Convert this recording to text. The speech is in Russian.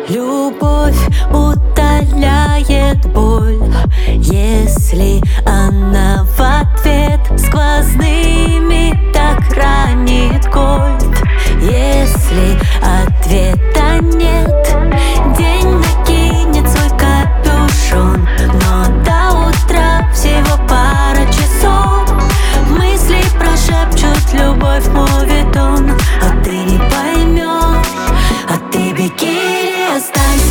Любовь утоляет боль, если она в ответ сквозными так ранит кольт. Если ответа нет, день накинет свой капюшон, но до утра всего пара часов. Мысли прошепчут любовь, мовит он, а ты не поймешь, а ты беги и останься.